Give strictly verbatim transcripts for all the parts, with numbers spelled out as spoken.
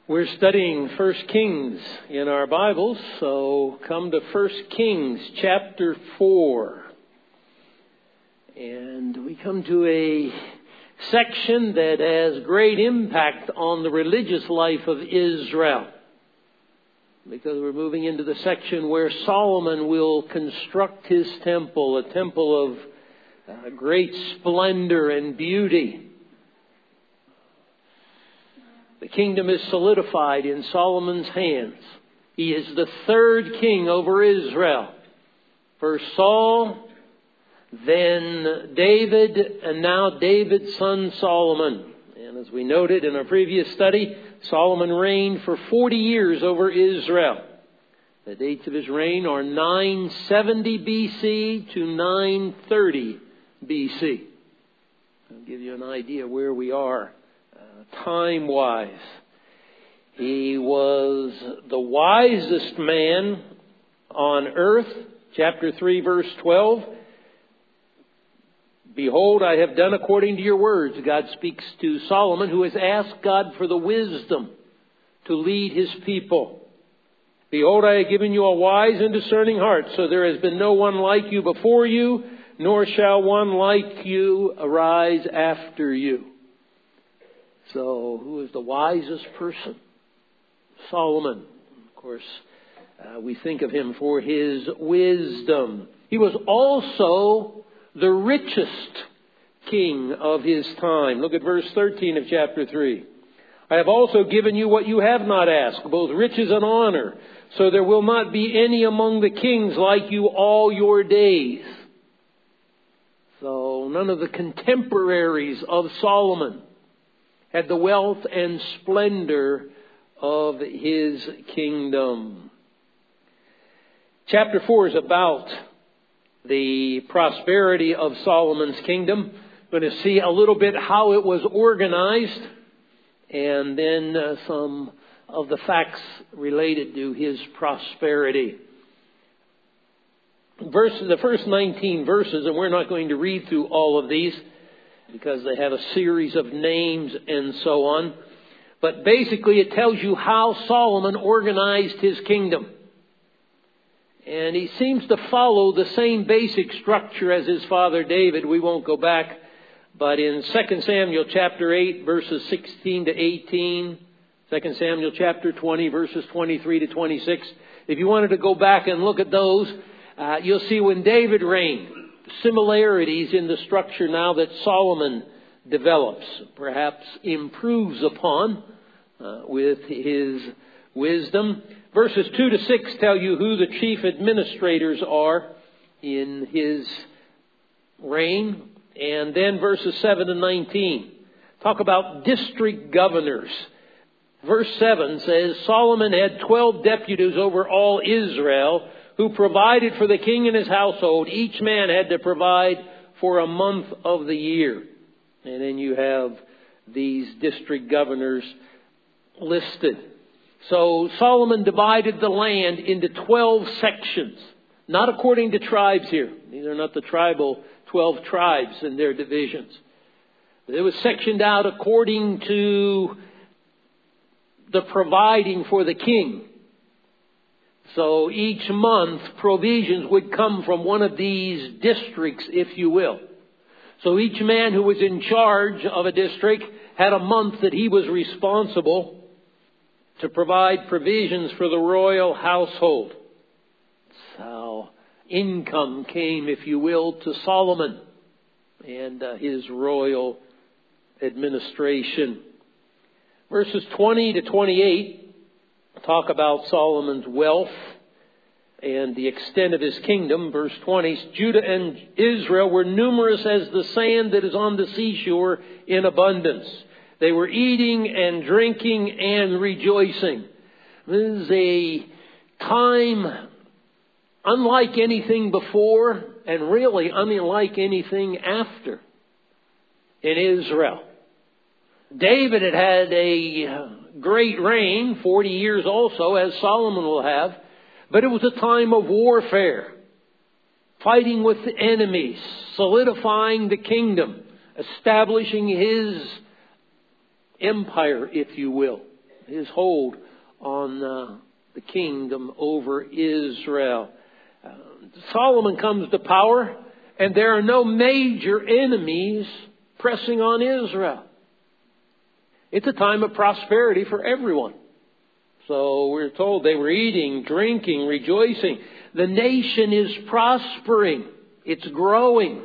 We're studying First Kings in our Bibles, so come to First Kings chapter four. And we come to a section that has great impact on the religious life of Israel, because we're moving into the section where Solomon will construct his temple, a temple of uh, great splendor and beauty. The kingdom is solidified in Solomon's hands. He is the third king over Israel. First Saul, then David, and now David's son Solomon. And as we noted in our previous study, Solomon reigned for forty years over Israel. The dates of his reign are nine seventy B C to nine thirty B C. I'll give you an idea where we are time-wise. He was the wisest man on earth. Chapter three, verse twelve. Behold, I have done according to your words. God speaks to Solomon, who has asked God for the wisdom to lead his people. Behold, I have given you a wise and discerning heart, so there has been no one like you before you, nor shall one like you arise after you. So, who is the wisest person? Solomon. Of course, uh, we think of him for his wisdom. He was also the richest king of his time. Look at verse thirteen of chapter three. I have also given you what you have not asked, both riches and honor, so there will not be any among the kings like you all your days. So, none of the contemporaries of Solomon had the wealth and splendor of his kingdom. Chapter four is about the prosperity of Solomon's kingdom. We're going to see a little bit how it was organized, and then uh, some of the facts related to his prosperity. Verse, the first nineteen verses, and we're not going to read through all of these, because they have a series of names and so on. But basically it tells you how Solomon organized his kingdom. And he seems to follow the same basic structure as his father David. We won't go back. But in Second Samuel chapter eight, verses sixteen to eighteen, Second Samuel chapter twenty, verses twenty-three to twenty-six, if you wanted to go back and look at those, uh, you'll see when David reigned, similarities in the structure now that Solomon develops, perhaps improves upon uh, with his wisdom. Verses two to six tell you who the chief administrators are in his reign. And then verses seven to nineteen talk about district governors. Verse seven says, Solomon had twelve deputies over all Israel, who provided for the king and his household. Each man had to provide for a month of the year. And then you have these district governors listed. So Solomon divided the land into twelve sections, not according to tribes here. These are not the tribal twelve tribes and their divisions. It was sectioned out according to the providing for the king. So each month, provisions would come from one of these districts, if you will. So each man who was in charge of a district had a month that he was responsible to provide provisions for the royal household. That's how income came, if you will, to Solomon and uh, his royal administration. Verses twenty to twenty-eight talk about Solomon's wealth and the extent of his kingdom. Verse twenty, Judah and Israel were numerous as the sand that is on the seashore in abundance. They were eating and drinking and rejoicing. This is a time unlike anything before and really unlike anything after in Israel. David had had a great reign, forty years also, as Solomon will have, but it was a time of warfare, fighting with the enemies, solidifying the kingdom, establishing his empire, if you will. his hold on uh, the kingdom over Israel. Uh, Solomon comes to power, and there are no major enemies pressing on Israel. It's a time of prosperity for everyone. So we're told they were eating, drinking, rejoicing. The nation is prospering. It's growing.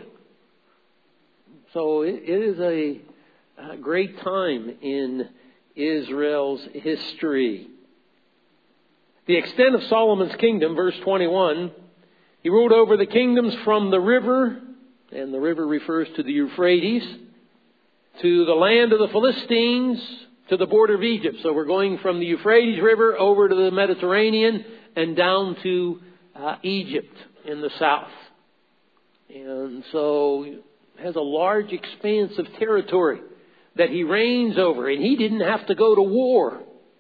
So it, it is a, a great time in Israel's history. The extent of Solomon's kingdom, verse twenty-one, he ruled over the kingdoms from the river, and the river refers to the Euphrates, to the land of the Philistines, to the border of Egypt. So we're going from the Euphrates River over to the Mediterranean and down to uh, Egypt in the south. And so it has a large expanse of territory that he reigns over. And he didn't have to go to war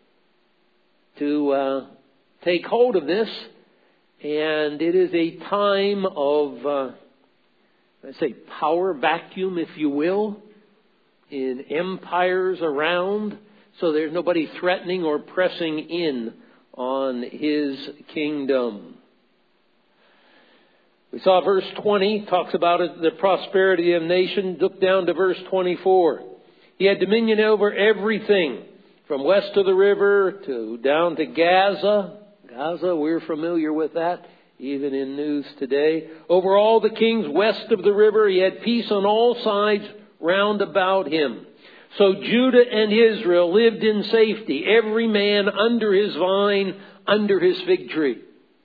to uh, take hold of this. And it is a time of, uh, I say, power vacuum, if you will, in empires around, so there's nobody threatening or pressing in on his kingdom. We saw verse twenty, talks about it, the prosperity of the nation. Look down to verse twenty-four. He had dominion over everything, from west of the river to down to Gaza. Gaza, we're familiar with that, even in news today. Over all the kings west of the river, he had peace on all sides round about him. So Judah and Israel lived in safety, every man under his vine, under his fig tree.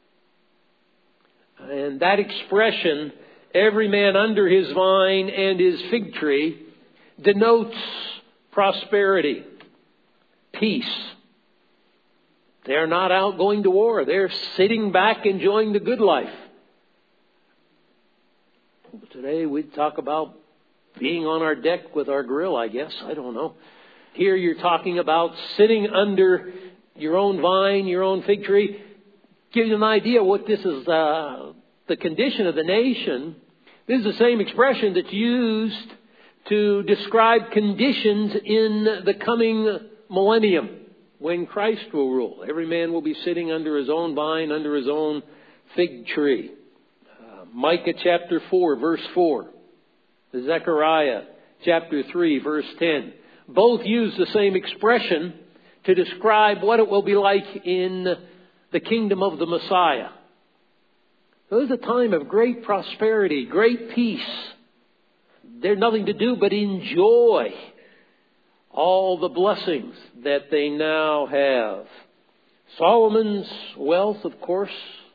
And that expression, every man under his vine and his fig tree, denotes prosperity, peace. They're not out going to war. They're sitting back enjoying the good life. Today we talk about being on our deck with our grill, I guess. I don't know. Here you're talking about sitting under your own vine, your own fig tree. Give you an idea what this is, uh, the condition of the nation. This is the same expression that's used to describe conditions in the coming millennium when Christ will rule. Every man will be sitting under his own vine, under his own fig tree. Uh, Micah chapter four, verse four. Zechariah chapter three, verse ten. Both use the same expression to describe what it will be like in the kingdom of the Messiah. So it's a time of great prosperity, great peace. There's nothing to do but enjoy all the blessings that they now have. Solomon's wealth, of course,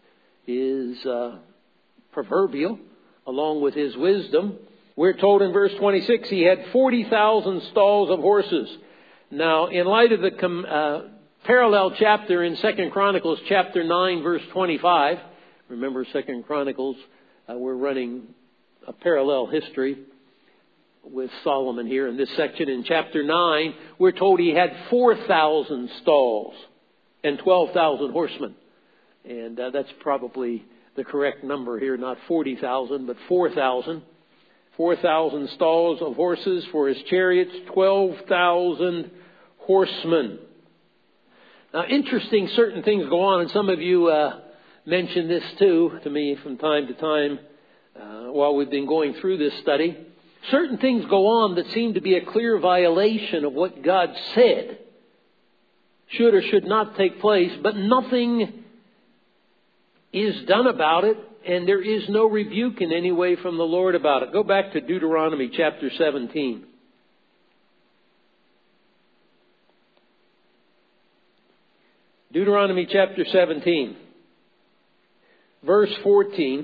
is uh, proverbial, along with his wisdom. We're told in verse twenty-six he had forty thousand stalls of horses. Now, in light of the com- uh, parallel chapter in Second Chronicles chapter nine, verse twenty-five, remember Second Chronicles, uh, we're running a parallel history with Solomon here in this section. In chapter nine, we're told he had four thousand stalls and twelve thousand horsemen. And uh, that's probably the correct number here, not forty thousand, but four thousand. four thousand stalls of horses for his chariots, twelve thousand horsemen. Now, interesting, certain things go on, and some of you uh, mentioned this too to me from time to time uh, while we've been going through this study. Certain things go on that seem to be a clear violation of what God said should or should not take place, but nothing is done about it, and there is no rebuke in any way from the Lord about it. Go back to Deuteronomy chapter seventeen. Deuteronomy chapter seventeen, verse fourteen.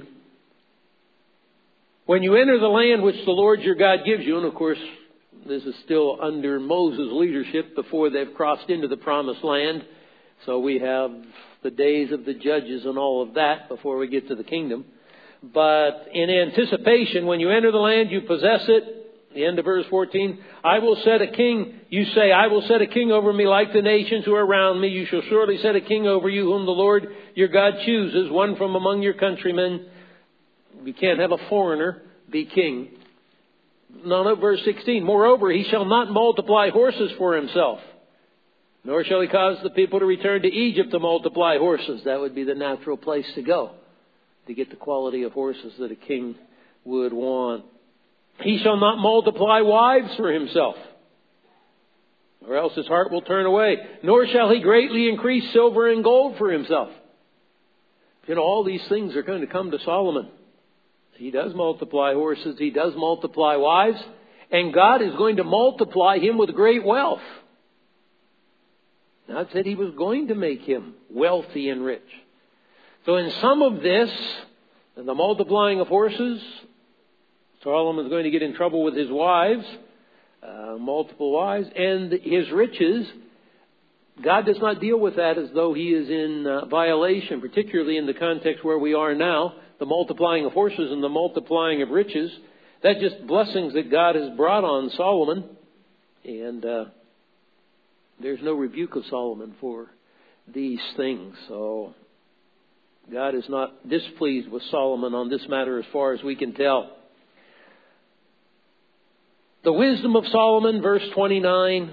When you enter the land which the Lord your God gives you, and of course this is still under Moses' leadership before they've crossed into the promised land, so we have the days of the judges and all of that before we get to the kingdom. But in anticipation, when you enter the land, you possess it. The end of verse fourteen. I will set a king, you say, I will set a king over me like the nations who are around me. You shall surely set a king over you whom the Lord your God chooses, one from among your countrymen. You can't have a foreigner be king. No, no, verse sixteen. Moreover, he shall not multiply horses for himself, Nor shall he cause the people to return to Egypt to multiply horses. That would be the natural place to go, to get the quality of horses that a king would want. He shall not multiply wives for himself, or else his heart will turn away. Nor shall he greatly increase silver and gold for himself. You know, all these things are going to come to Solomon. He does multiply horses. He does multiply wives. And God is going to multiply him with great wealth. God said he was going to make him wealthy and rich. So in some of this, in the multiplying of horses, Solomon is going to get in trouble with his wives, uh, multiple wives, and his riches. God does not deal with that as though he is in uh, violation, particularly in the context where we are now, the multiplying of horses and the multiplying of riches. That's just blessings that God has brought on Solomon. And uh, there's no rebuke of Solomon for these things. So God is not displeased with Solomon on this matter as far as we can tell. The wisdom of Solomon, verse twenty-nine.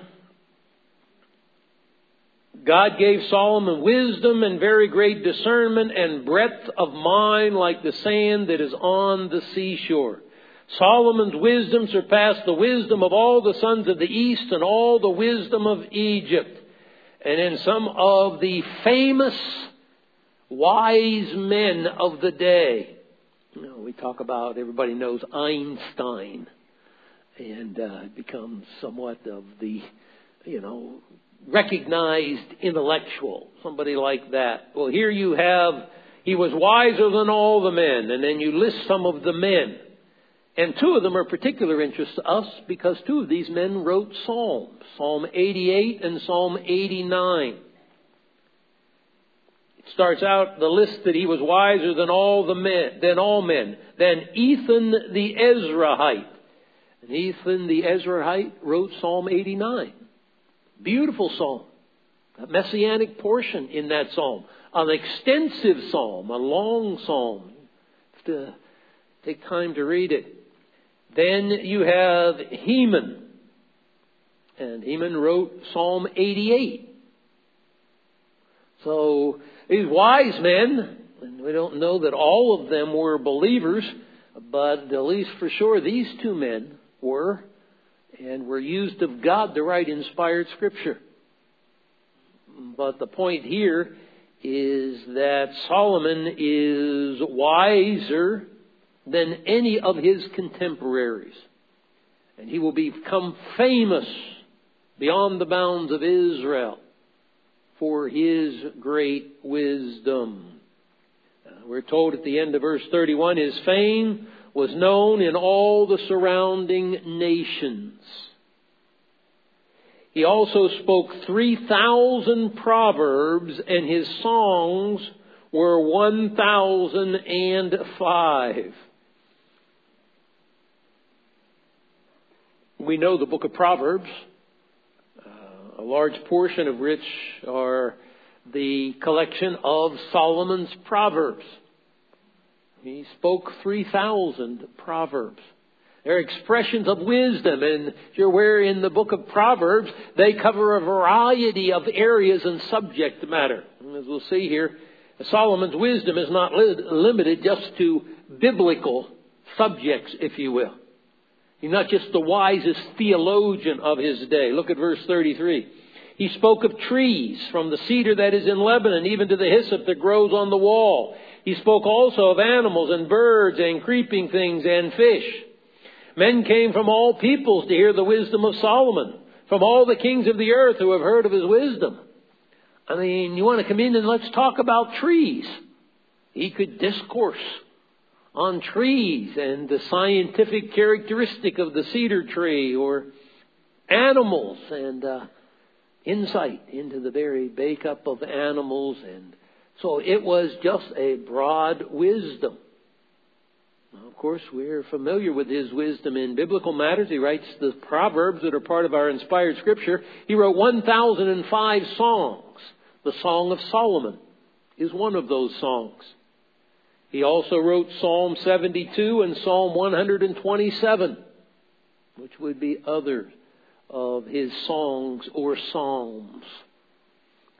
God gave Solomon wisdom and very great discernment and breadth of mind like the sand that is on the seashore. Solomon's wisdom surpassed the wisdom of all the sons of the east and all the wisdom of Egypt. And in some of the famous wise men of the day, you know, we talk about, everybody knows Einstein, and uh, becomes somewhat of the, you know, recognized intellectual, somebody like that. Well, here you have, he was wiser than all the men, and then you list some of the men. And two of them are of particular interest to us because two of these men wrote Psalms, Psalm eighty-eight and Psalm eighty-nine. It starts out the list that he was wiser than all the men, than all men, than Ethan the Ezrahite. And Ethan the Ezrahite wrote Psalm eighty-nine. Beautiful psalm. A messianic portion in that psalm. An extensive psalm. A long psalm. You have to take time to read it. Then you have Heman. And Heman wrote Psalm eighty-eight. So these wise men, and we don't know that all of them were believers, but at least for sure these two men were, and were used of God to write inspired Scripture. But the point here is that Solomon is wiser than any of his contemporaries. And he will become famous beyond the bounds of Israel for his great wisdom. Uh, we're told at the end of verse thirty-one, his fame was known in all the surrounding nations. He also spoke three thousand proverbs, and his songs were one thousand five. We know the book of Proverbs, uh, a large portion of which are the collection of Solomon's Proverbs. He spoke three thousand proverbs. They're expressions of wisdom, and if you're aware, in the book of Proverbs, they cover a variety of areas and subject matter. And as we'll see here, Solomon's wisdom is not li- limited just to biblical subjects, if you will. He's not just the wisest theologian of his day. Look at verse thirty-three. He spoke of trees, from the cedar that is in Lebanon, even to the hyssop that grows on the wall. He spoke also of animals and birds and creeping things and fish. Men came from all peoples to hear the wisdom of Solomon, from all the kings of the earth who have heard of his wisdom. I mean, you want to come in and let's talk about trees. He could discourse on trees and the scientific characteristic of the cedar tree, or animals and uh, insight into the very makeup of animals. And so it was just a broad wisdom. Now, of course, we're familiar with his wisdom in biblical matters. He writes the Proverbs that are part of our inspired Scripture. He wrote one thousand five songs. The Song of Solomon is one of those songs. He also wrote Psalm seventy-two and Psalm one hundred twenty-seven, which would be other of his songs or psalms.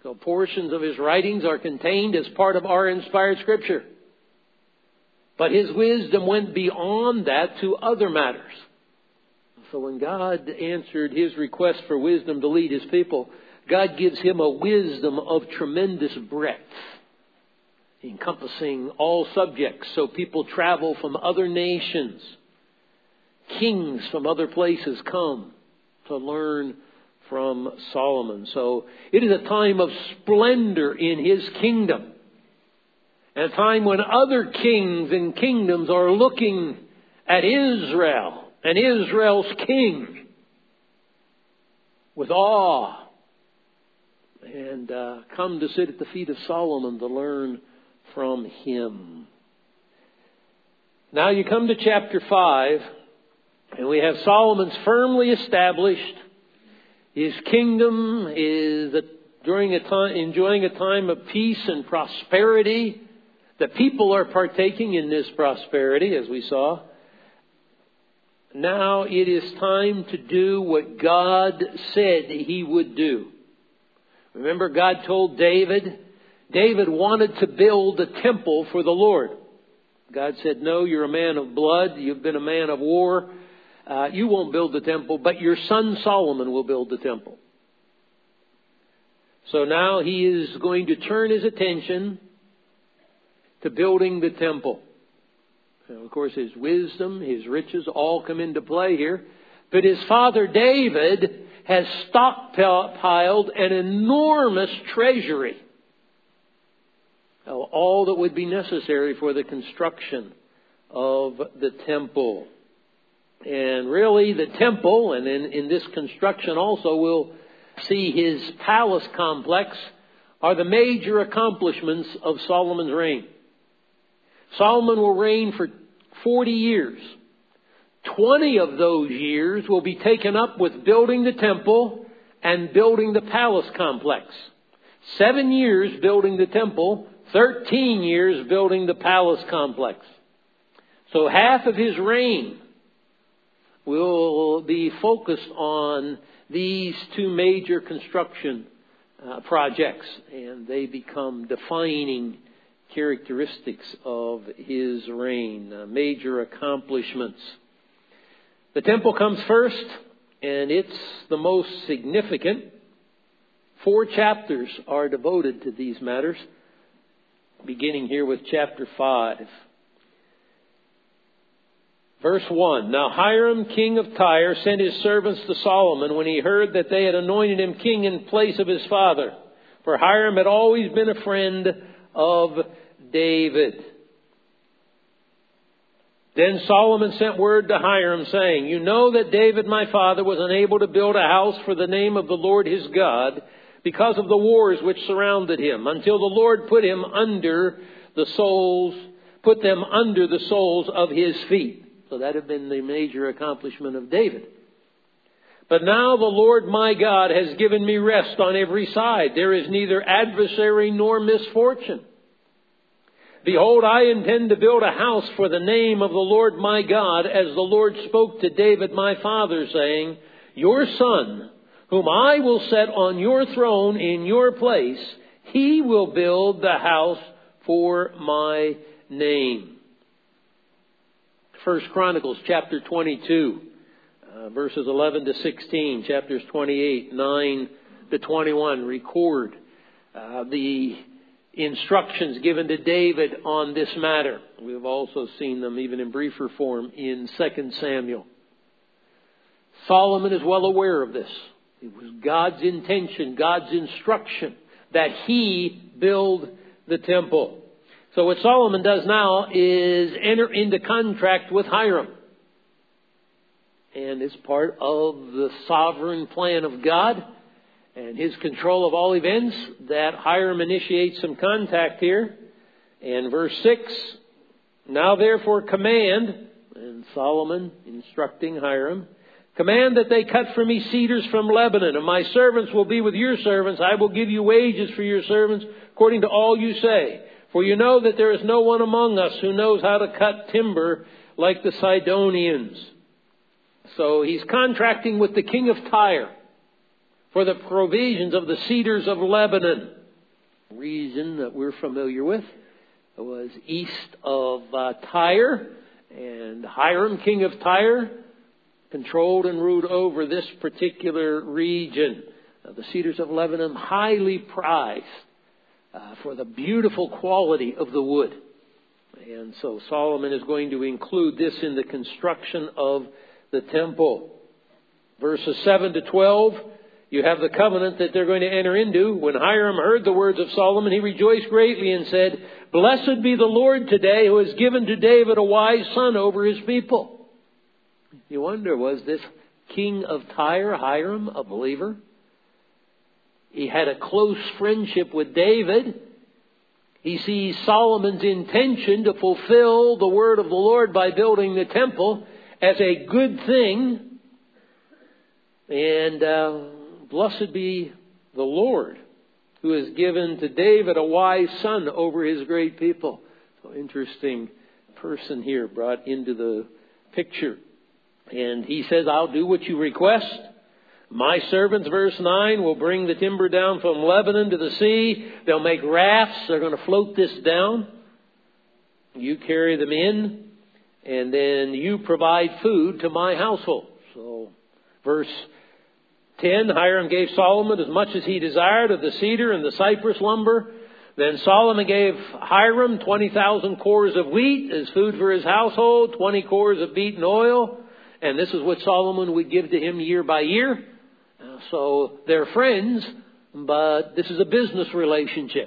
So portions of his writings are contained as part of our inspired Scripture. But his wisdom went beyond that to other matters. So when God answered his request for wisdom to lead his people, God gives him a wisdom of tremendous breadth, encompassing all subjects. So people travel from other nations. Kings from other places come to learn from Solomon. So it is a time of splendor in his kingdom. And a time when other kings and kingdoms are looking at Israel and Israel's king with awe, and uh, come to sit at the feet of Solomon to learn from him. Now you come to chapter five, and we have Solomon's firmly established. His kingdom is during a time, enjoying a time of peace and prosperity. The people are partaking in this prosperity, as we saw. Now it is time to do what God said he would do. Remember, God told David, David wanted to build a temple for the Lord. God said, no, you're a man of blood. You've been a man of war. Uh, you won't build the temple, but your son Solomon will build the temple. So now he is going to turn his attention to building the temple. And of course, his wisdom, his riches all come into play here. But his father David has stockpiled an enormous treasury. All that would be necessary for the construction of the temple. And really the temple, and in, in this construction also we'll see his palace complex, are the major accomplishments of Solomon's reign. Solomon will reign for forty years. twenty of those years will be taken up with building the temple and building the palace complex. Seven years building the temple, thirteen years building the palace complex. So half of his reign will be focused on these two major construction uh, projects, and they become defining characteristics of his reign, uh, major accomplishments. The temple comes first, and it's the most significant. Four chapters are devoted to these matters, beginning here with chapter five. Verse one, Now Hiram, king of Tyre, sent his servants to Solomon when he heard that they had anointed him king in place of his father. For Hiram had always been a friend of David. Then Solomon sent word to Hiram, saying, You know that David my father was unable to build a house for the name of the Lord his God because of the wars which surrounded him, until the Lord put him under the soles, put them under the soles of his feet. So that had been the major accomplishment of David. But now the Lord my God has given me rest on every side. There is neither adversary nor misfortune. Behold, I intend to build a house for the name of the Lord my God, as the Lord spoke to David my father, saying, Your son, whom I will set on your throne in your place, he will build the house for my name. First Chronicles chapter twenty-two, uh, verses eleven to sixteen, chapters twenty-eight, nine to twenty-one record uh, the instructions given to David on this matter. We've also seen them even in briefer form in Second Samuel. Solomon is well aware of this. It was God's intention, God's instruction that he build the temple. So what Solomon does now is enter into contract with Hiram. And it's part of the sovereign plan of God and his control of all events that Hiram initiates some contact here. And verse six, Now therefore command, and Solomon instructing Hiram, command that they cut for me cedars from Lebanon, and my servants will be with your servants. I will give you wages for your servants according to all you say. For you know that there is no one among us who knows how to cut timber like the Sidonians. So he's contracting with the king of Tyre for the provisions of the cedars of Lebanon. The region that we're familiar with was east of uh, Tyre, and Hiram, king of Tyre, controlled and ruled over this particular region. Uh, the cedars of Lebanon, highly prized uh, for the beautiful quality of the wood. And so Solomon is going to include this in the construction of the temple. Verses seven to twelve, you have the covenant that they're going to enter into. When Hiram heard the words of Solomon, he rejoiced greatly and said, "Blessed be the Lord today, who has given to David a wise son over his people." You wonder, was this king of Tyre, Hiram, a believer? He had a close friendship with David. He sees Solomon's intention to fulfill the word of the Lord by building the temple as a good thing. And uh, blessed be the Lord, who has given to David a wise son over his great people. So interesting person here brought into the picture. And he says, "I'll do what you request. My servants," verse nine, "will bring the timber down from Lebanon to the sea. They'll make rafts. They're going to float this down. You carry them in, and then you provide food to my household." So, verse ten, Hiram gave Solomon as much as he desired of the cedar and the cypress lumber. Then Solomon gave Hiram twenty thousand cores of wheat as food for his household, twenty cores of beaten oil. And this is what Solomon would give to him year by year. Uh, so they're friends, but this is a business relationship.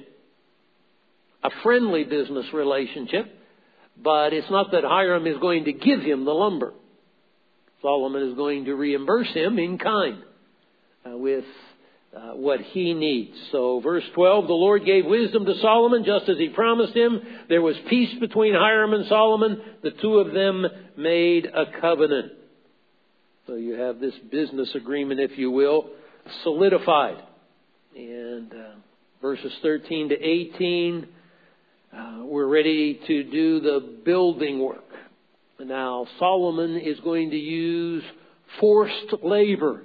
A friendly business relationship. But it's not that Hiram is going to give him the lumber. Solomon is going to reimburse him in kind uh, with uh, what he needs. So verse twelve, "The Lord gave wisdom to Solomon just as he promised him. There was peace between Hiram and Solomon. The two of them made a covenant." So you have this business agreement, if you will, solidified. And uh, verses thirteen to eighteen, uh, we're ready to do the building work. Now, Solomon is going to use forced labor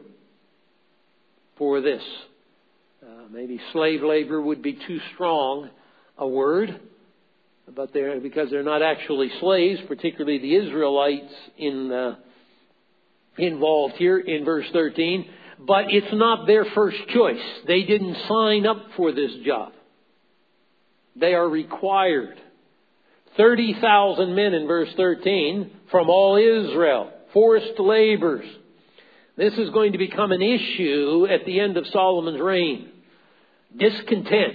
for this. Uh, maybe slave labor would be too strong a word, but they're, because they're not actually slaves, particularly the Israelites in uh, involved here in verse thirteen. But it's not their first choice. They didn't sign up for this job. They are required. thirty thousand men in verse thirteen from all Israel. Forced laborers. This is going to become an issue at the end of Solomon's reign. Discontent.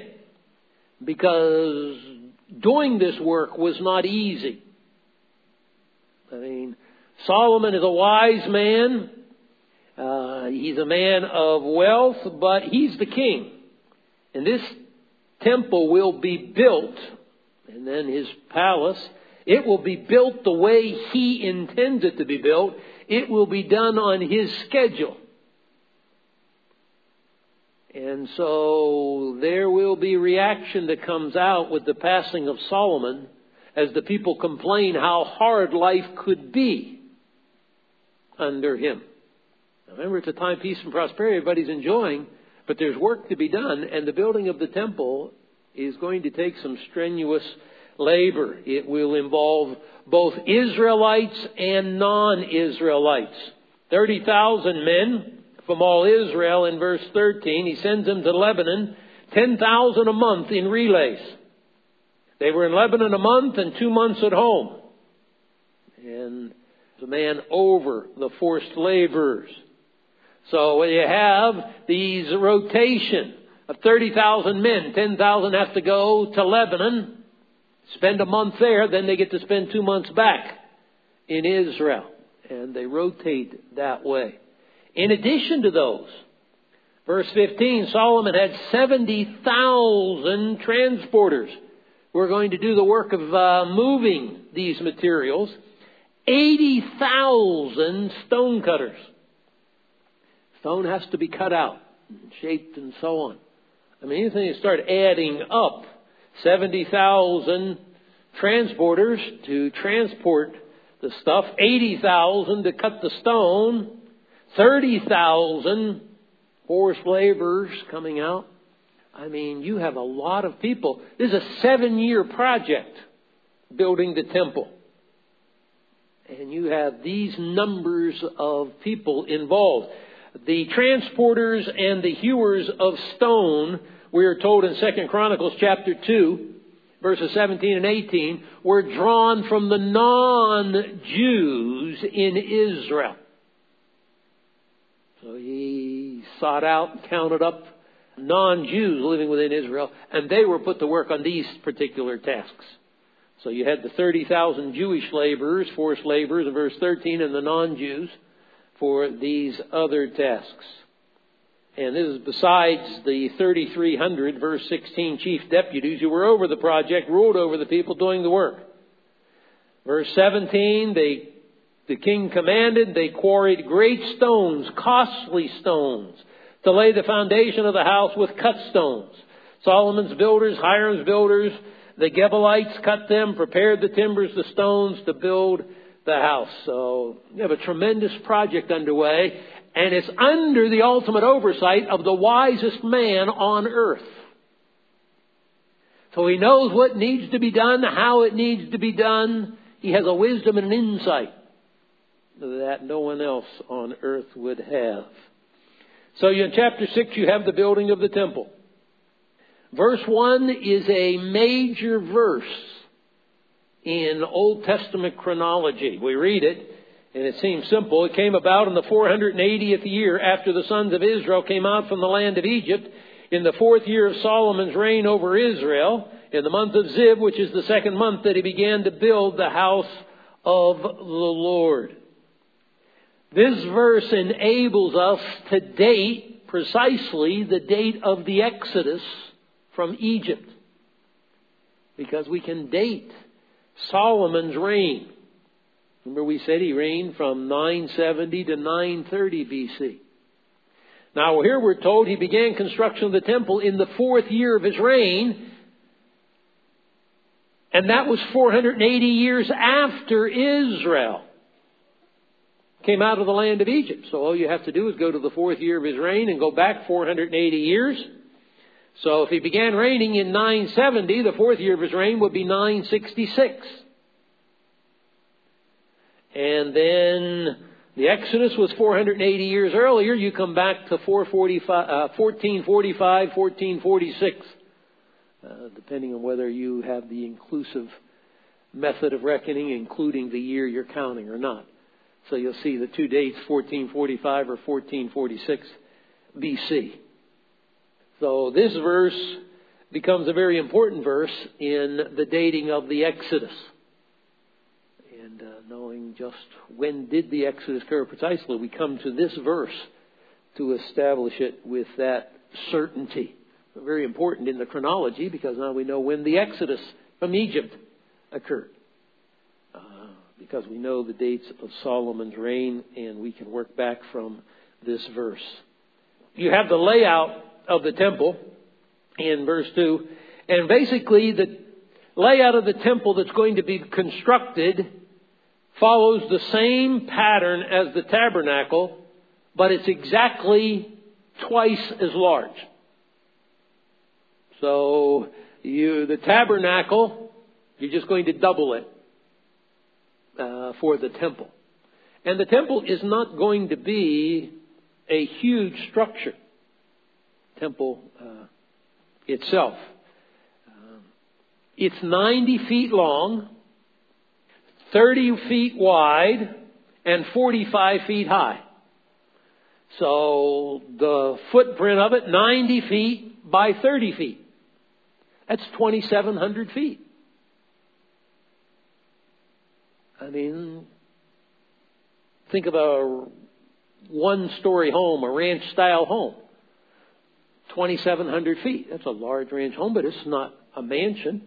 Because doing this work was not easy. I mean, Solomon is a wise man. Uh, he's a man of wealth, but he's the king. And this temple will be built, and then his palace, it will be built the way he intends it to be built. It will be done on his schedule. And so there will be reaction that comes out with the passing of Solomon as the people complain how hard life could be under him. Now remember, it's a time of peace and prosperity. Everybody's enjoying, but there's work to be done, and the building of the temple is going to take some strenuous labor. It will involve both Israelites and non-Israelites. thirty thousand men from all Israel in verse thirteen. He sends them to Lebanon, ten thousand a month in relays. They were in Lebanon a month and two months at home. And the man over the forced laborers. So you have these rotation of thirty thousand men. ten thousand have to go to Lebanon, spend a month there, then they get to spend two months back in Israel. And they rotate that way. In addition to those, verse fifteen, Solomon had seventy thousand transporters who are going to do the work of uh, moving these materials. eighty thousand stone cutters. Stone has to be cut out and shaped and so on. I mean, anything you start adding up, seventy thousand transporters to transport the stuff, eighty thousand to cut the stone, thirty thousand forced laborers coming out. I mean, you have a lot of people. This is a seven-year project, building the temple. And you have these numbers of people involved. The transporters and the hewers of stone, we are told in Second Chronicles chapter two, verses seventeen and eighteen, were drawn from the non-Jews in Israel. So he sought out, counted up non-Jews living within Israel, and they were put to work on these particular tasks. So you had the thirty thousand Jewish laborers, forced laborers in verse thirteen, and the non-Jews for these other tasks. And this is besides the thirty-three hundred, verse sixteen, chief deputies who were over the project, ruled over the people doing the work. Verse seventeen, they, the king commanded, they quarried great stones, costly stones, to lay the foundation of the house with cut stones. Solomon's builders, Hiram's builders, the Gebalites cut them, prepared the timbers, the stones to build the house. So you have a tremendous project underway, and it's under the ultimate oversight of the wisest man on earth. So he knows what needs to be done, how it needs to be done. He has a wisdom and an insight that no one else on earth would have. So in chapter six, you have the building of the temple. Verse one is a major verse in Old Testament chronology. We read it, and it seems simple. It came about in the four hundred eightieth year after the sons of Israel came out from the land of Egypt, in the fourth year of Solomon's reign over Israel, in the month of Zib, which is the second month, that he began to build the house of the Lord. This verse enables us to date precisely the date of the Exodus from Egypt, because we can date Solomon's reign. Remember, we said he reigned from nine seventy to nine thirty B C. Now here we're told he began construction of the temple in the fourth year of his reign, and that was four hundred eighty years after Israel came out of the land of Egypt. So all you have to do is go to the fourth year of his reign and go back four hundred eighty years. So if he began reigning in nine seventy, the fourth year of his reign would be nine sixty-six. And then the Exodus was four hundred eighty years earlier. You come back to four forty-five, uh, fourteen forty-five, fourteen forty-six, uh, depending on whether you have the inclusive method of reckoning, including the year you're counting or not. So you'll see the two dates, fourteen forty-five or fourteen forty-six B C. So this verse becomes a very important verse in the dating of the Exodus. And uh, knowing just when did the Exodus occur precisely, we come to this verse to establish it with that certainty. Very important in the chronology, because now we know when the Exodus from Egypt occurred. Uh, because we know the dates of Solomon's reign, and we can work back from this verse. You have the layout of the temple in verse two. And basically the layout of the temple that's going to be constructed follows the same pattern as the tabernacle, but it's exactly twice as large. So you, the tabernacle, you're just going to double it uh, for the temple. And the temple is not going to be a huge structure. Temple uh, itself. Um, it's ninety feet long, thirty feet wide, and forty-five feet high. So the footprint of it, ninety feet by thirty feet. That's twenty-seven hundred feet. I mean, think of a one-story home, a ranch-style home. twenty-seven hundred feet. That's a large ranch home, but it's not a mansion.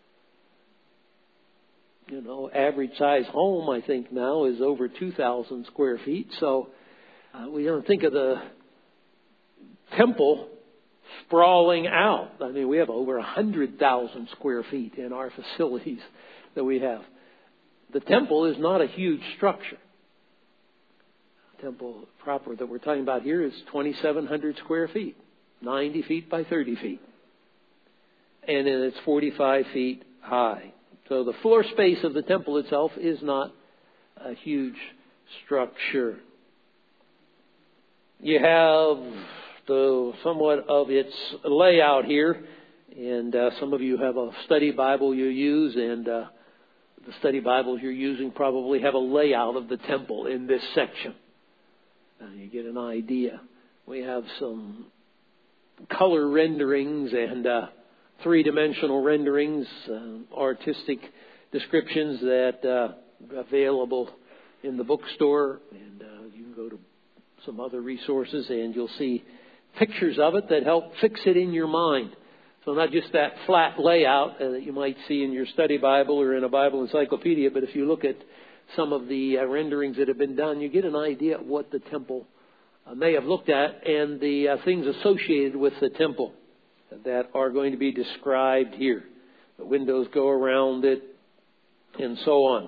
You know, average size home, I think now, is over two thousand square feet. So uh, we don't think of the temple sprawling out. I mean, we have over one hundred thousand square feet in our facilities that we have. The temple is not a huge structure. temple proper that we're talking about here is twenty-seven hundred square feet, ninety feet by thirty feet. And then it's forty-five feet high. So the floor space of the temple itself is not a huge structure. You have the somewhat of its layout here. And uh, some of you have a study Bible you use, and uh, the study Bibles you're using probably have a layout of the temple in this section. Uh, you get an idea. We have some color renderings and uh, three-dimensional renderings, uh, artistic descriptions that uh, are available in the bookstore. And uh, you can go to some other resources and you'll see pictures of it that help fix it in your mind. So not just that flat layout uh, that you might see in your study Bible or in a Bible encyclopedia, but if you look at some of the uh, renderings that have been done, you get an idea of what the temple uh, may have looked at and the uh, things associated with the temple that are going to be described here. The windows go around it and so on.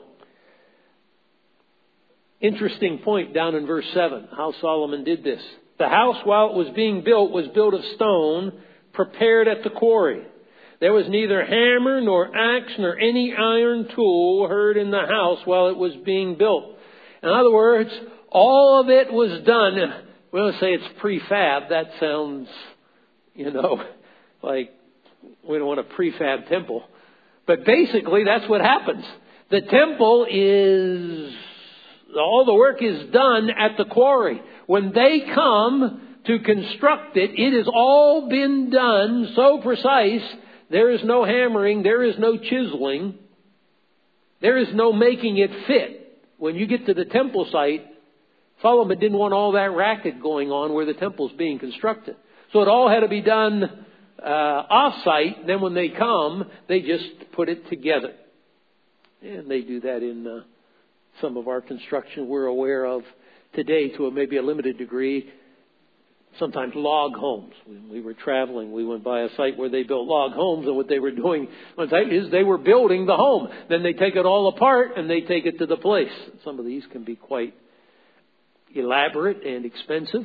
Interesting point down in verse seven, how Solomon did this. The house, while it was being built, was built of stone, prepared at the quarry. There was neither hammer nor axe nor any iron tool heard in the house while it was being built. In other words, all of it was done. We don't say it's prefab. That sounds, you know, like we don't want a prefab temple. But basically, that's what happens. The temple is, all the work is done at the quarry. When they come to construct it, it has all been done so precise. There is no hammering. There is no chiseling. There is no making it fit. When you get to the temple site, Solomon didn't want all that racket going on where the temple's being constructed. So it all had to be done uh, off-site. Then when they come, they just put it together. And they do that in uh, some of our construction we're aware of today to a, maybe a limited degree. Sometimes log homes. When we were traveling, we went by a site where they built log homes, and what they were doing on site is they were building the home. Then they take it all apart and they take it to the place. Some of these can be quite elaborate and expensive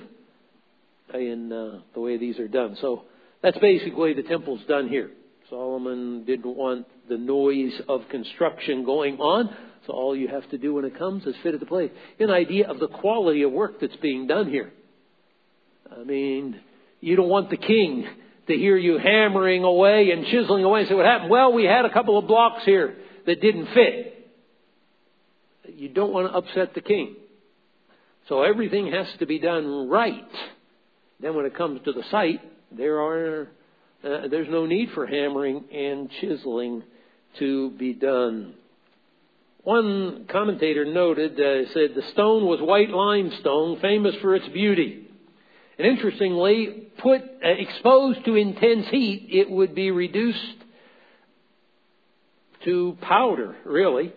in uh, the way these are done. So that's basically the temple's done here. Solomon didn't want the noise of construction going on, so all you have to do when it comes is fit it to place. An idea of the quality of work that's being done here. I mean, you don't want the king to hear you hammering away and chiseling away and say, what happened? Well, we had a couple of blocks here that didn't fit. You don't want to upset the king. So everything has to be done right. Then when it comes to the site, there are uh, there's no need for hammering and chiseling to be done. One commentator noted, uh, said, the stone was white limestone, famous for its beauty. And interestingly, put uh, exposed to intense heat, it would be reduced to powder. Really,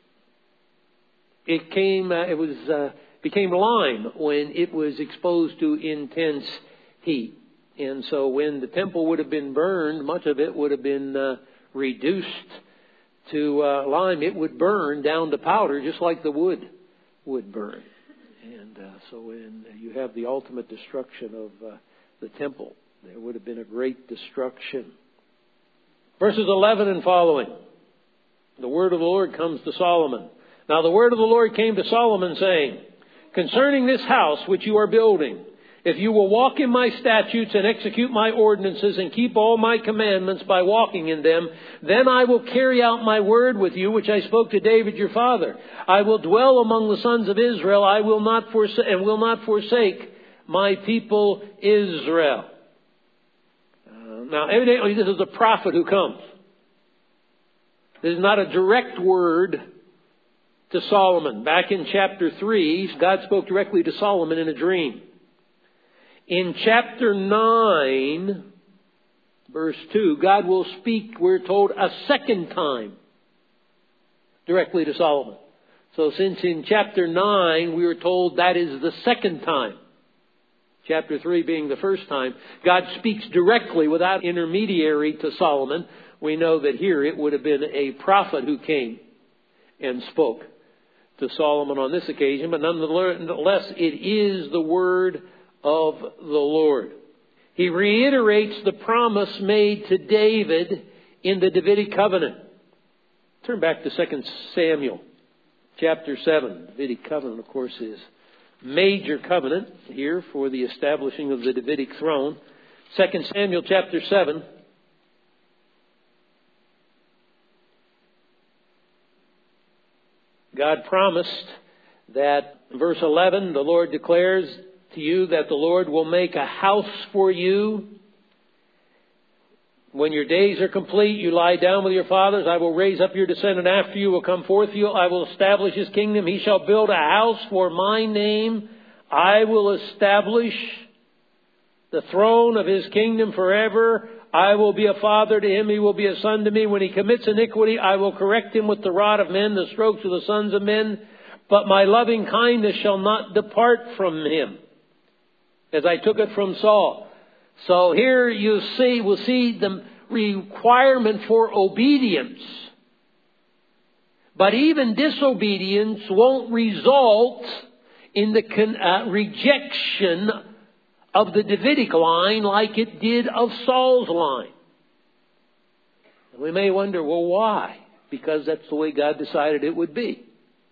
it came. Uh, it was uh, became lime when it was exposed to intense heat. And so, when the temple would have been burned, much of it would have been uh, reduced to uh, lime. It would burn down to powder, just like the wood would burn. And uh, so when you have the ultimate destruction of uh, the temple, there would have been a great destruction. Verses eleven and following. The word of the Lord comes to Solomon. Now the word of the Lord came to Solomon, saying, concerning this house which you are building, if you will walk in my statutes and execute my ordinances and keep all my commandments by walking in them, then I will carry out my word with you, which I spoke to David your father. I will dwell among the sons of Israel. I will not forsake and will not forsake my people Israel. Uh, now, evidently, this is a prophet who comes. This is not a direct word to Solomon. Back in chapter three, God spoke directly to Solomon in a dream. In chapter nine, verse two, God will speak, we're told, a second time directly to Solomon. So since in chapter nine we were told that is the second time, chapter three being the first time, God speaks directly without intermediary to Solomon. We know that here it would have been a prophet who came and spoke to Solomon on this occasion, but nonetheless it is the word of the Lord. He reiterates the promise made to David in the Davidic covenant. Turn back to Second Samuel chapter seven. The Davidic covenant, of course, is major covenant here for the establishing of the Davidic throne. Second Samuel chapter seven. God promised that, verse eleven, the Lord declares to you that the Lord will make a house for you. When your days are complete, you lie down with your fathers. I will raise up your descendant after you, will come forth to you. I will establish his kingdom. He shall build a house for my name. I will establish the throne of his kingdom forever. I will be a father to him. He will be a son to me. When he commits iniquity, I will correct him with the rod of men, the strokes of the sons of men. But my loving kindness shall not depart from him, as I took it from Saul. So here you see, we'll see the requirement for obedience. But even disobedience won't result in the con- uh, rejection of the Davidic line like it did of Saul's line. We may wonder, well, why? Because that's the way God decided it would be.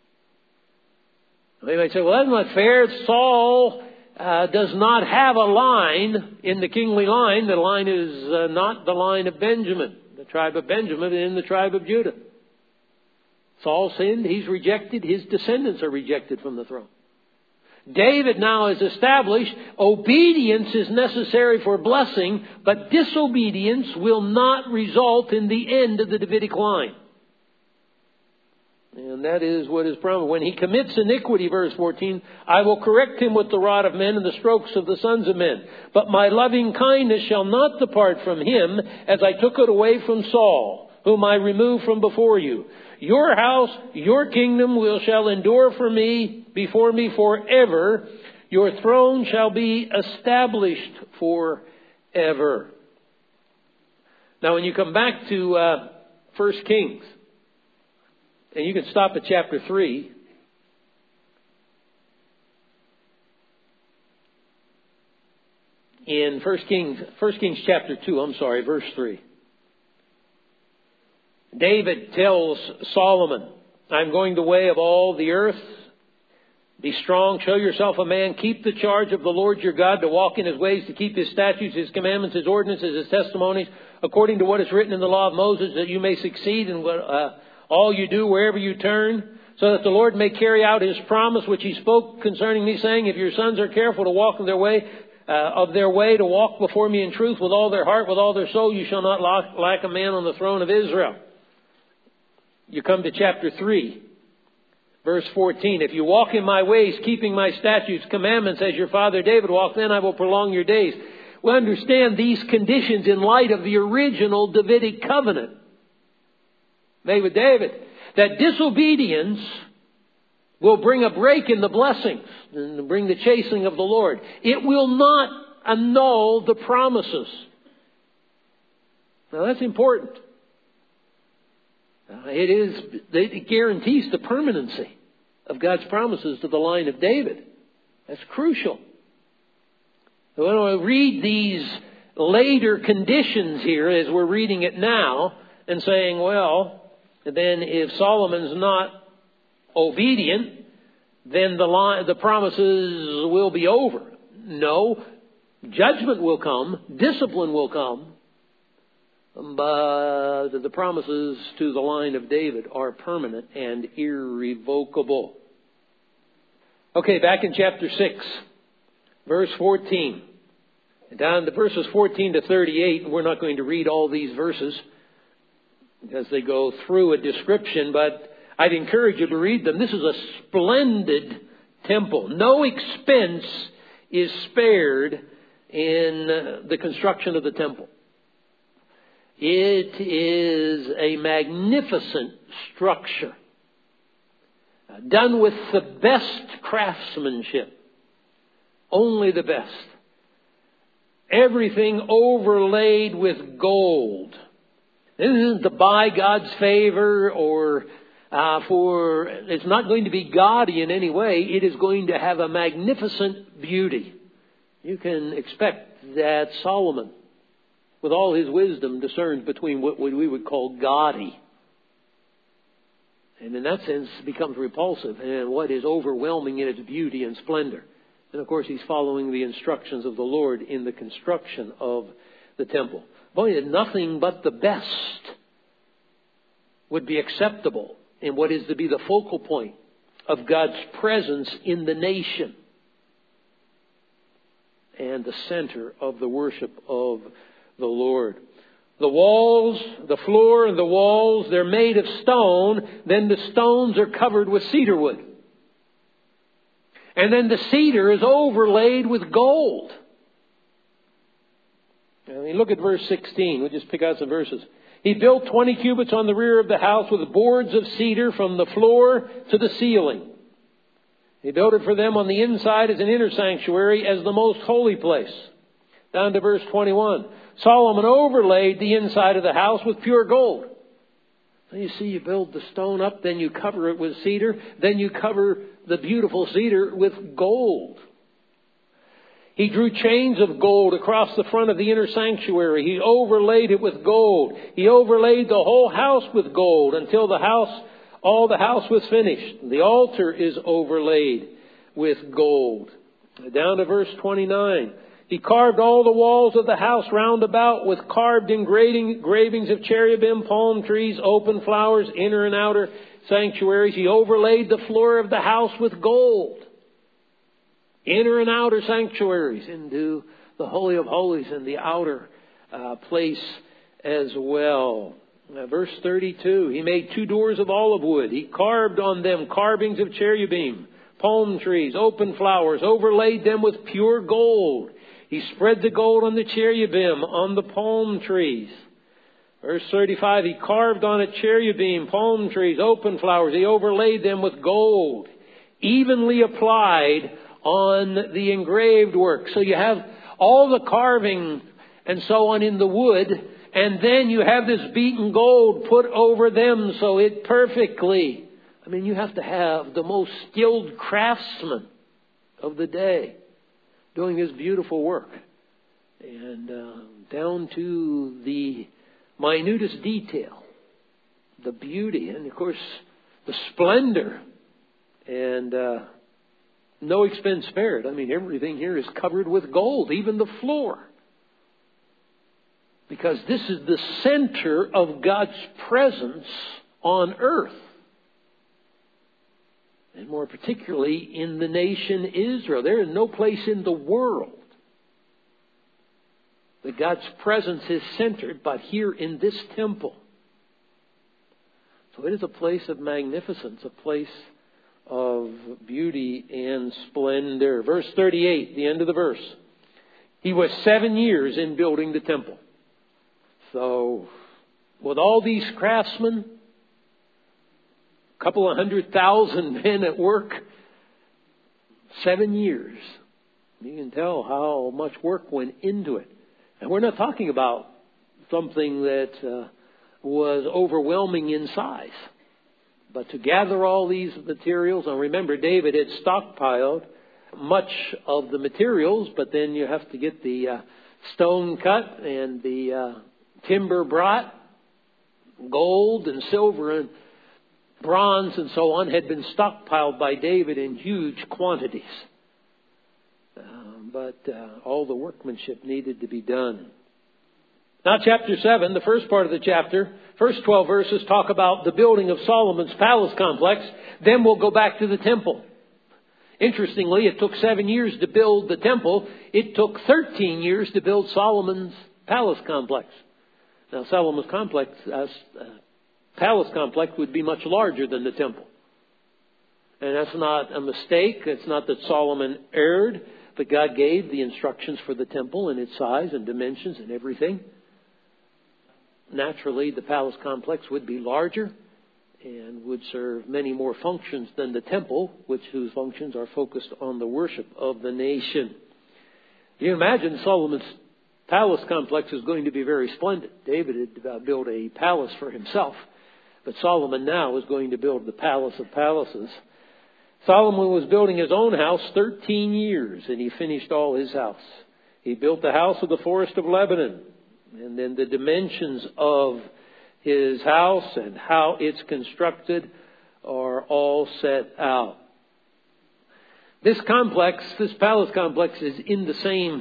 We might say, well, that's not fair. Saul uh, does not have a line in the kingly line. The line is uh, not the line of Benjamin, the tribe of Benjamin, and in the tribe of Judah. Saul sinned. He's rejected. His descendants are rejected from the throne. David now is established. Obedience is necessary for blessing, but disobedience will not result in the end of the Davidic line. And that is what is promised. When he commits iniquity, verse fourteen, I will correct him with the rod of men and the strokes of the sons of men. But my loving kindness shall not depart from him, as I took it away from Saul, whom I removed from before you. Your house, your kingdom will shall endure for me, before me forever. Your throne shall be established forever. Now when you come back to uh, First Kings, and you can stop at chapter three. In First Kings, First Kings chapter two, I'm sorry, verse three. David tells Solomon, I'm going the way of all the earth. Be strong, show yourself a man, keep the charge of the Lord your God, to walk in his ways, to keep his statutes, his commandments, his ordinances, his testimonies, according to what is written in the law of Moses, that you may succeed in what, uh, all you do wherever you turn, so that the Lord may carry out his promise which he spoke concerning me, saying, if your sons are careful to walk in their way, uh, of their way, to walk before me in truth with all their heart, with all their soul, you shall not lack a man on the throne of Israel. You come to chapter three, verse fourteen. If you walk in my ways, keeping my statutes, commandments, as your father David walked, then I will prolong your days. We understand these conditions in light of the original Davidic covenant made with David. That disobedience will bring a break in the blessings and bring the chastening of the Lord. It will not annul the promises. Now that's important. Uh, it is, it guarantees the permanency of God's promises to the line of David. That's crucial. When I read these later conditions here, as we're reading it now, and saying, well, then if Solomon's not obedient, then the line, the promises will be over. No, judgment will come, discipline will come. But the promises to the line of David are permanent and irrevocable. Okay, back in chapter six, verse fourteen. Down to verses fourteen to thirty-eight, and we're not going to read all these verses because they go through a description, but I'd encourage you to read them. This is a splendid temple. No expense is spared in the construction of the temple. It is a magnificent structure, done with the best craftsmanship, only the best. Everything overlaid with gold. This isn't to buy God's favor or Uh, for it's not going to be gaudy in any way. It is going to have a magnificent beauty. You can expect that Solomon, with all his wisdom, discerns between what we would call gaudy, and in that sense becomes repulsive, and what is overwhelming in its beauty and splendor. And of course, he's following the instructions of the Lord in the construction of the temple. Boy, nothing but the best would be acceptable in what is to be the focal point of God's presence in the nation and the center of the worship of the Lord. The walls, the floor and the walls, they're made of stone. Then the stones are covered with cedar wood. And then the cedar is overlaid with gold. I mean, look at verse sixteen. We'll just pick out some verses. He built twenty cubits on the rear of the house with boards of cedar from the floor to the ceiling. He built it for them on the inside as an inner sanctuary, as the most holy place. Down to verse twenty-one. Solomon overlaid the inside of the house with pure gold. So you see, you build the stone up, then you cover it with cedar, then you cover the beautiful cedar with gold. He drew chains of gold across the front of the inner sanctuary. He overlaid it with gold. He overlaid the whole house with gold until the house, all the house was finished. The altar is overlaid with gold. Down to verse twenty-nine. He carved all the walls of the house round about with carved engravings of cherubim, palm trees, open flowers, inner and outer sanctuaries. He overlaid the floor of the house with gold. Inner and outer sanctuaries into the Holy of Holies and the outer uh, place as well. Now, verse thirty-two, he made two doors of olive wood. He carved on them carvings of cherubim, palm trees, open flowers, overlaid them with pure gold. He spread the gold on the cherubim, on the palm trees. Verse thirty-five, he carved on it cherubim, palm trees, open flowers. He overlaid them with gold, evenly applied on the engraved work. So you have all the carving and so on in the wood, and then you have this beaten gold put over them so it perfectly, I mean, you have to have the most skilled craftsman of the day doing this beautiful work. And uh, down to the minutest detail, the beauty, and of course the splendor, and uh, no expense spared. I mean, everything here is covered with gold, even the floor. Because this is the center of God's presence on earth. And more particularly in the nation Israel. There is no place in the world that God's presence is centered but here in this temple. So it is a place of magnificence, a place of beauty and splendor. Verse thirty-eight, the end of the verse. He was seven years in building the temple. So, with all these craftsmen, a couple of hundred thousand men at work, seven years. You can tell how much work went into it. And we're not talking about something that uh, was overwhelming in size. But to gather all these materials, and remember, David had stockpiled much of the materials, but then you have to get the uh, stone cut and the uh, timber brought. Gold and silver and bronze and so on had been stockpiled by David in huge quantities. Uh, but uh, all the workmanship needed to be done. Now chapter seven, the first part of the chapter, first twelve verses talk about the building of Solomon's palace complex. Then we'll go back to the temple. Interestingly, it took seven years to build the temple. It took thirteen years to build Solomon's palace complex. Now Solomon's complex, uh, palace complex would be much larger than the temple. And that's not a mistake. It's not that Solomon erred, but God gave the instructions for the temple and its size and dimensions and everything. Naturally, the palace complex would be larger and would serve many more functions than the temple, which whose functions are focused on the worship of the nation. You imagine Solomon's palace complex is going to be very splendid. David had built a palace for himself, But Solomon now is going to build the palace of palaces. Solomon was building his own house thirteen years, and he finished all his house. He built the house of the forest of Lebanon. And then the dimensions of his house and how it's constructed are all set out. This complex, this palace complex, is in the same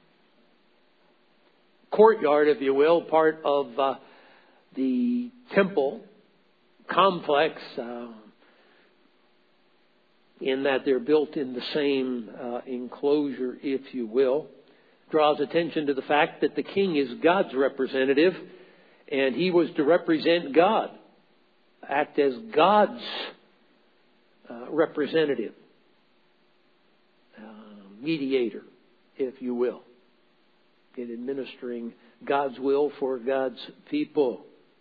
courtyard, if you will, part of uh, the temple complex, uh, in that they're built in the same uh, enclosure, if you will. Draws attention to the fact that the king is God's representative, and he was to represent God, act as God's uh, representative, uh, mediator, if you will, in administering God's will for God's people.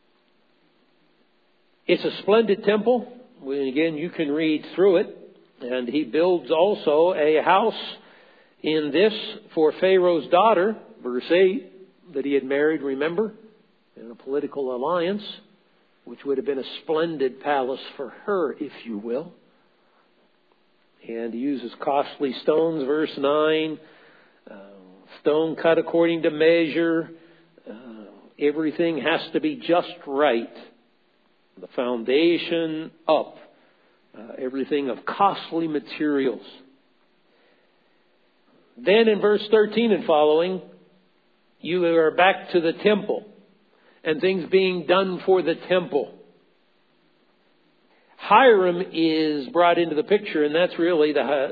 It's a splendid temple. Again, you can read through it. And he builds also a house in this for Pharaoh's daughter, verse eight, that he had married, remember, in a political alliance, which would have been a splendid palace for her, if you will. And he uses costly stones, verse nine, uh, stone cut according to measure. Uh, everything has to be just right. The foundation up. Uh, everything of costly materials. Then in verse thirteen and following, you are back to the temple and things being done for the temple. Hiram is brought into the picture, and that's really the, uh,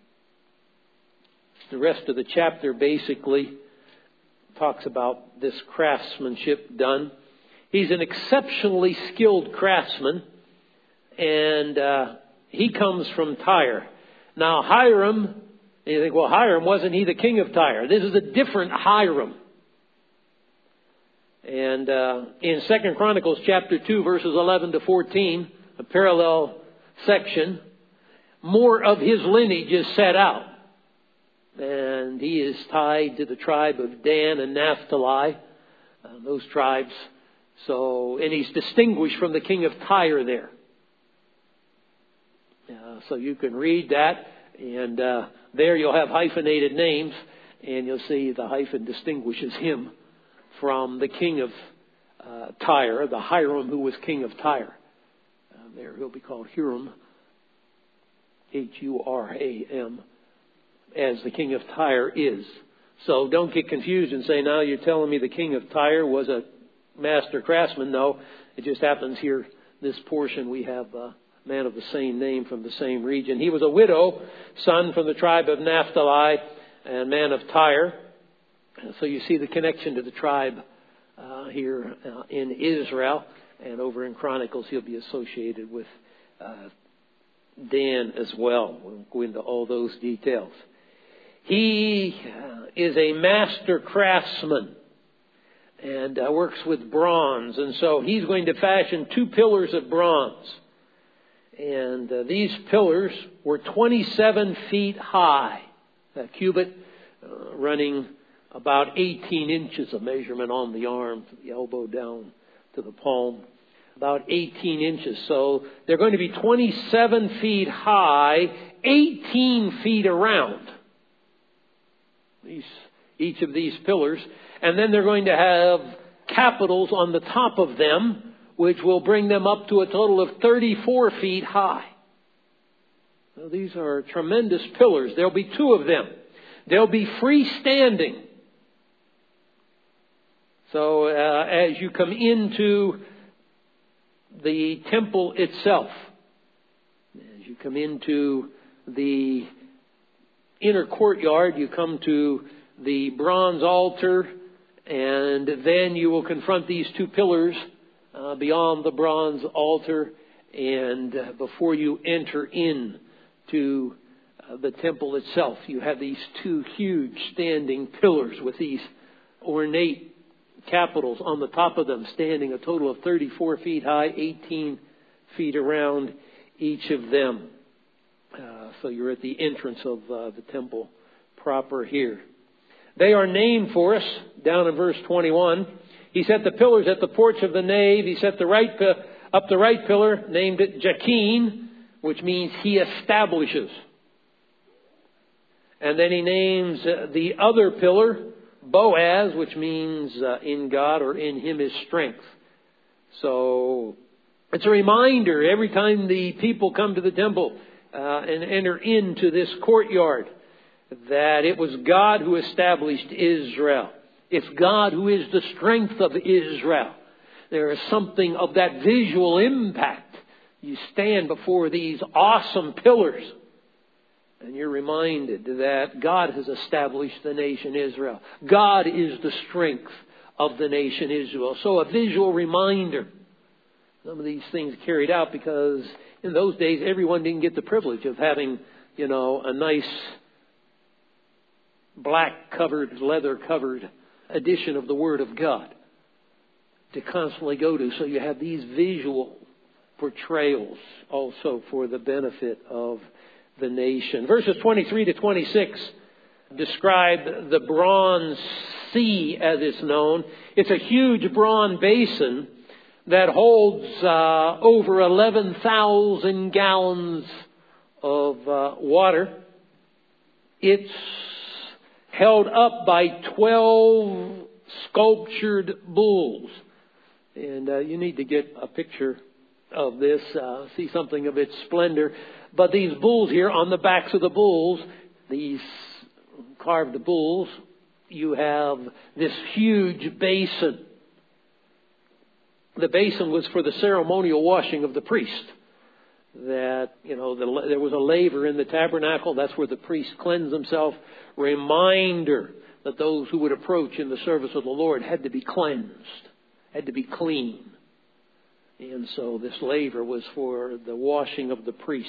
the rest of the chapter basically talks about this craftsmanship done. He's an exceptionally skilled craftsman, and uh, he comes from Tyre. Now Hiram, you think, well, Hiram, wasn't he the king of Tyre? This is a different Hiram. And uh, in Second Chronicles chapter two, verses eleven to fourteen, a parallel section, more of his lineage is set out. And he is tied to the tribe of Dan and Naphtali, uh, those tribes. So, and he's distinguished from the king of Tyre there. Uh, so you can read that, and uh, there you'll have hyphenated names, and you'll see the hyphen distinguishes him from the king of uh, Tyre, the Hiram who was king of Tyre. Uh, there he'll be called Huram, H U R A M, as the king of Tyre is. So don't get confused and say, now you're telling me the king of Tyre was a master craftsman. No, it just happens here, this portion, we have a man of the same name from the same region. He was a widow, son from the tribe of Naphtali, and man of Tyre. So you see the connection to the tribe uh, here uh, in Israel. And over in Chronicles, he'll be associated with uh, Dan as well. We'll go into all those details. He uh, is a master craftsman and uh, works with bronze. And so he's going to fashion two pillars of bronze. And uh, these pillars were twenty-seven feet high. A cubit uh, running about eighteen inches of measurement on the arm, from the elbow down to the palm. About eighteen inches. So they're going to be twenty-seven feet high, eighteen feet around. These, each of these pillars. And then they're going to have capitals on the top of them, which will bring them up to a total of thirty-four feet high. Now, these are tremendous pillars. There'll be two of them. They'll be freestanding. So uh, as you come into the temple itself, as you come into the inner courtyard, you come to the bronze altar, and then you will confront these two pillars uh, beyond the bronze altar, and uh, before you enter in to uh, the temple itself, you have these two huge standing pillars with these ornate capitals on the top of them, standing a total of thirty-four feet high, eighteen feet around each of them. Uh, so you're at the entrance of uh, the temple proper here. They are named for us down in verse twenty-one. He set the pillars at the porch of the nave. He set the right Up the right pillar, named it Jachin, which means he establishes. And then he names uh, the other pillar Boaz, which means uh, in God or in him is strength. So it's a reminder every time the people come to the temple uh, and enter into this courtyard that it was God who established Israel. It's God who is the strength of Israel. There is something of that visual impact. You stand before these awesome pillars and you're reminded that God has established the nation Israel. God is the strength of the nation Israel. So a visual reminder. Some of these things carried out because in those days everyone didn't get the privilege of having, you know, a nice black covered, leather covered edition of the Word of God to constantly go to. So you have these visual portrayals also for the benefit of the nation. Verses twenty-three to twenty-six describe the bronze sea as it's known. It's a huge bronze basin that holds uh, over eleven thousand gallons of uh, water. It's held up by twelve sculptured bulls. And uh, you need to get a picture of this, uh, see something of its splendor. But these bulls here, on the backs of the bulls, these carved bulls, you have this huge basin. The basin was for the ceremonial washing of the priest. That, you know, the, there was a laver in the tabernacle. That's where the priest cleansed himself. Reminder that those who would approach in the service of the Lord had to be cleansed, had to be clean. And so this laver was for the washing of the priests,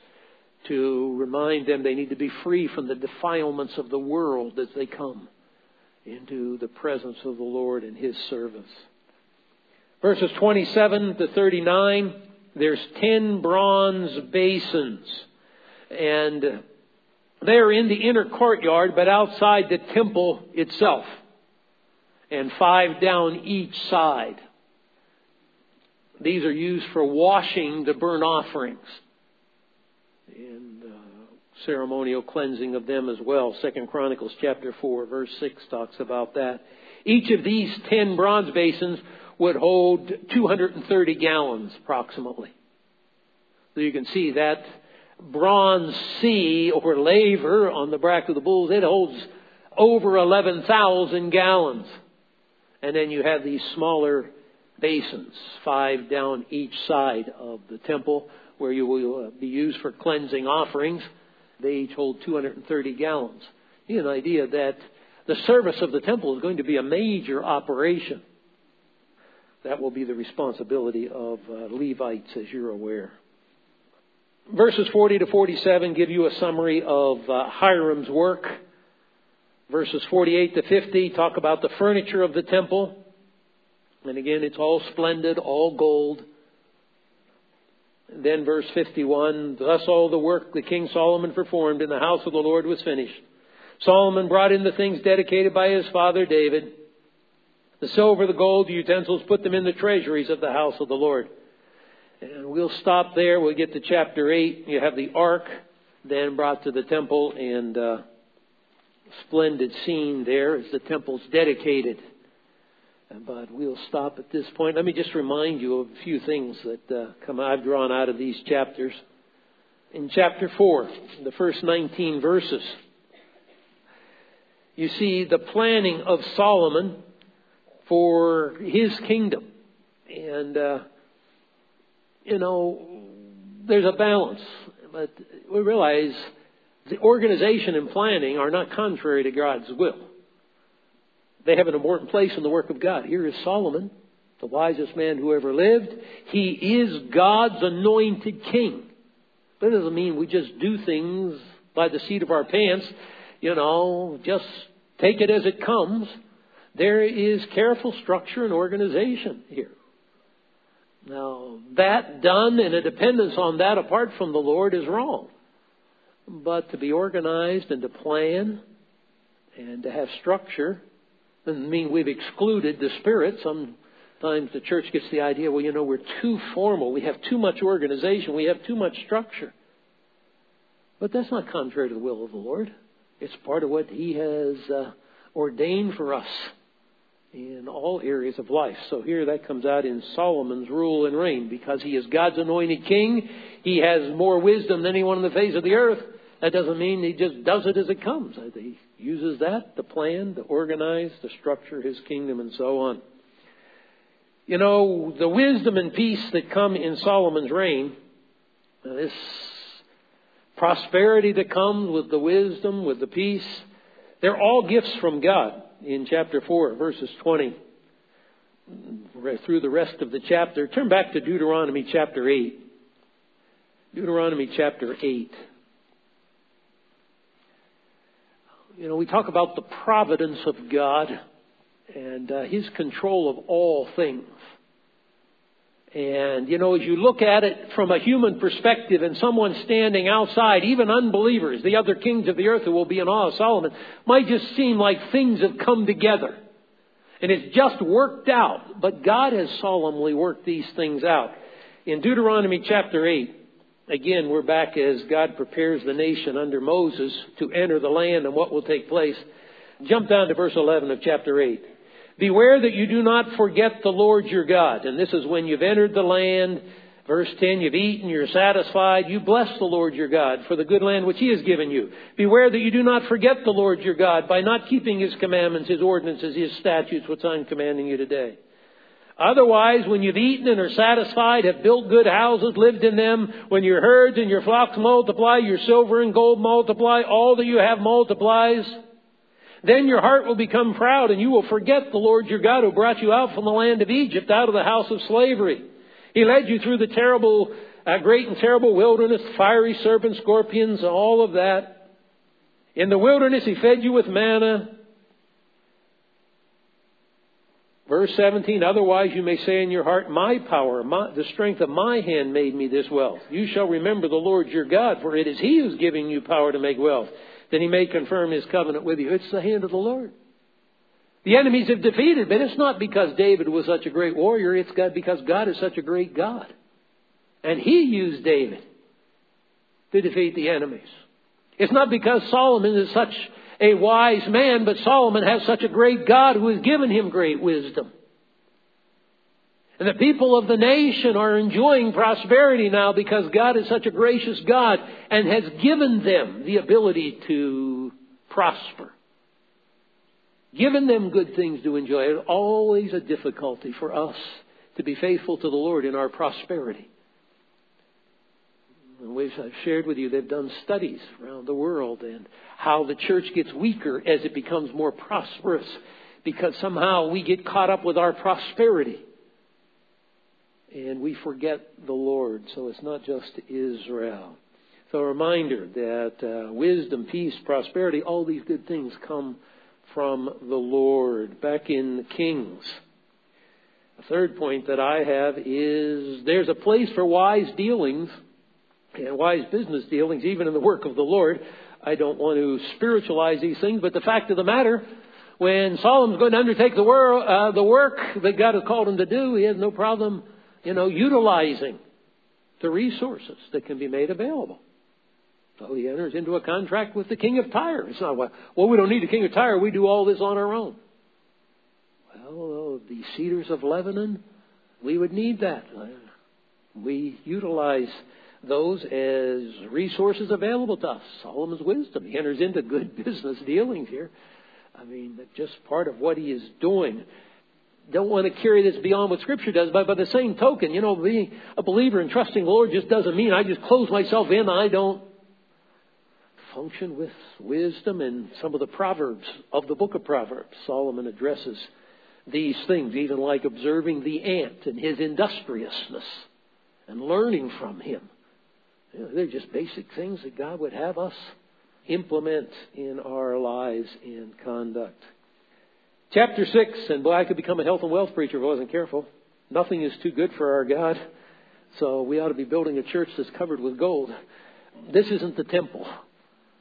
to remind them they need to be free from the defilements of the world as they come into the presence of the Lord and His service. Verses twenty-seven to thirty-nine, there's ten bronze basins. And they're in the inner courtyard, but outside the temple itself. And five down each side. These are used for washing the burnt offerings. And uh, ceremonial cleansing of them as well. Second Chronicles chapter four, verse six talks about that. Each of these ten bronze basins would hold two hundred thirty gallons approximately. So you can see that bronze sea or laver on the back of the bulls, it holds over eleven thousand gallons. And then you have these smaller basins, five down each side of the temple, where you will be used for cleansing offerings. They each hold two hundred thirty gallons. You get an idea that the service of the temple is going to be a major operation. That will be the responsibility of uh, Levites, as you're aware. Verses forty to forty-seven give you a summary of uh, Hiram's work. Verses forty-eight to fifty talk about the furniture of the temple. And again, it's all splendid, all gold. And then verse fifty-one, thus all the work that King Solomon performed in the house of the Lord was finished. Solomon brought in the things dedicated by his father David. The silver, the gold, the utensils, put them in the treasuries of the house of the Lord. And we'll stop there. We'll get to chapter eight. You have the ark then brought to the temple, and uh, splendid scene there as the temple's dedicated. But we'll stop at this point. Let me just remind you of a few things that uh, come I've drawn out of these chapters. In chapter four, the first nineteen verses, you see the planning of Solomon for his kingdom. And, uh, you know, there's a balance. But we realize the organization and planning are not contrary to God's will. They have an important place in the work of God. Here is Solomon, the wisest man who ever lived. He is God's anointed king. That doesn't mean we just do things by the seat of our pants. You know, just take it as it comes. There is careful structure and organization here. Now, that done and a dependence on that apart from the Lord is wrong. But to be organized and to plan and to have structure doesn't mean we've excluded the Spirit. Some Sometimes the church gets the idea, well, you know, we're too formal. We have too much organization. We have too much structure. But that's not contrary to the will of the Lord. It's part of what He has uh, ordained for us in all areas of life. So here that comes out in Solomon's rule and reign. Because he is God's anointed king, he has more wisdom than anyone on the face of the earth. That doesn't mean he just does it as it comes. He uses that to plan, to organize, to structure his kingdom and so on. You know, the wisdom and peace that come in Solomon's reign, this prosperity that comes with the wisdom, with the peace, they're all gifts from God. In chapter four, verses twenty, through the rest of the chapter. Turn back to Deuteronomy chapter eight. Deuteronomy chapter eight. You know, we talk about the providence of God and uh, His control of all things. And, you know, as you look at it from a human perspective and someone standing outside, even unbelievers, the other kings of the earth who will be in awe of Solomon, might just seem like things have come together. And it's just worked out. But God has solemnly worked these things out. In Deuteronomy chapter eight, again, we're back as God prepares the nation under Moses to enter the land and what will take place. Jump down to verse eleven of chapter eight. Beware that you do not forget the Lord your God. And this is when you've entered the land. Verse ten, you've eaten, you're satisfied. You bless the Lord your God for the good land which He has given you. Beware that you do not forget the Lord your God by not keeping His commandments, His ordinances, His statutes, which I'm commanding you today. Otherwise, when you've eaten and are satisfied, have built good houses, lived in them, when your herds and your flocks multiply, your silver and gold multiply, all that you have multiplies, then your heart will become proud and you will forget the Lord your God who brought you out from the land of Egypt, out of the house of slavery. He led you through the terrible, uh, great and terrible wilderness, fiery serpents, scorpions, all of that. In the wilderness He fed you with manna. Verse seventeen, otherwise you may say in your heart, my power, my, the strength of my hand made me this wealth. You shall remember the Lord your God, for it is He who's giving you power to make wealth. Then He may confirm His covenant with you. It's the hand of the Lord. The enemies have defeated, but it's not because David was such a great warrior. It's God, because God is such a great God. And He used David to defeat the enemies. It's not because Solomon is such a wise man, but Solomon has such a great God who has given him great wisdom. And the people of the nation are enjoying prosperity now because God is such a gracious God and has given them the ability to prosper. Given them good things to enjoy. It's always a difficulty for us to be faithful to the Lord in our prosperity. And we've, I've shared with you, they've done studies around the world and how the church gets weaker as it becomes more prosperous because somehow we get caught up with our prosperity. And we forget the Lord. So it's not just Israel. So a reminder that uh, wisdom, peace, prosperity, all these good things come from the Lord. Back in Kings. The third point that I have is there's a place for wise dealings and wise business dealings, even in the work of the Lord. I don't want to spiritualize these things, but the fact of the matter, when Solomon's going to undertake the, wor- uh, the work that God has called him to do, he has no problem, you know, utilizing the resources that can be made available. So he enters into a contract with the king of Tyre. It's not, well, we don't need the king of Tyre. We do all this on our own. Well, the cedars of Lebanon, we would need that. We utilize those as resources available to us. Solomon's wisdom. He enters into good business dealings here. I mean, just part of what he is doing. Don't want to carry this beyond what Scripture does, but by the same token, you know, being a believer and trusting the Lord just doesn't mean I just close myself in. I don't function with wisdom. And some of the Proverbs of the book of Proverbs, Solomon addresses these things, even like observing the ant and his industriousness and learning from him. You know, they're just basic things that God would have us implement in our lives and conduct. Chapter six, and boy, I could become a health and wealth preacher if I wasn't careful. Nothing is too good for our God, so we ought to be building a church that's covered with gold. This isn't the temple,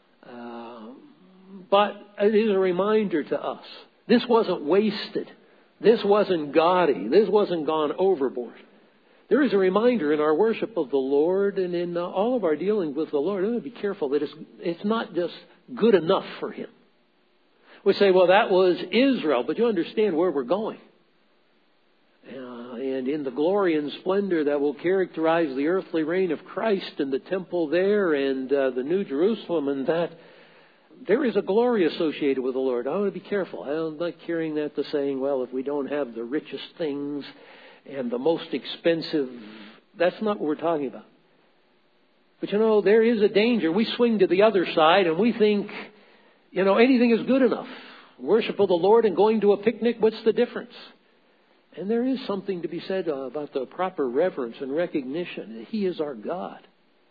uh, but it is a reminder to us. This wasn't wasted. This wasn't gaudy. This wasn't gone overboard. There is a reminder in our worship of the Lord and in uh, all of our dealing with the Lord. We have to be careful that it's, it's not just good enough for Him. We say, well, that was Israel, but you understand where we're going. Uh, and in the glory and splendor that will characterize the earthly reign of Christ and the temple there and uh, the New Jerusalem and that, there is a glory associated with the Lord. I want to be careful. I'm not carrying that to saying, well, if we don't have the richest things and the most expensive, that's not what we're talking about. But you know, there is a danger. We swing to the other side and we think, you know, anything is good enough. Worship of the Lord and going to a picnic, what's the difference? And there is something to be said about the proper reverence and recognition that He is our God.